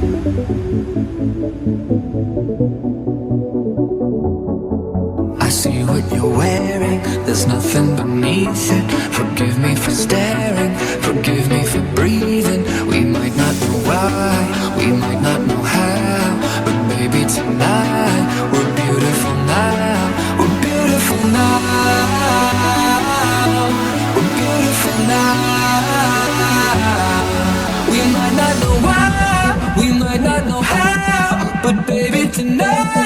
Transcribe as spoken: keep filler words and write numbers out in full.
I see what you're wearing, there's nothing beneath it. Forgive me for staring, forgive me for breathing. We might not know why, we might not know how, but baby tonight, we're beautiful now. We're beautiful now. We're beautiful now. We might not know why, we might not know how, but baby tonight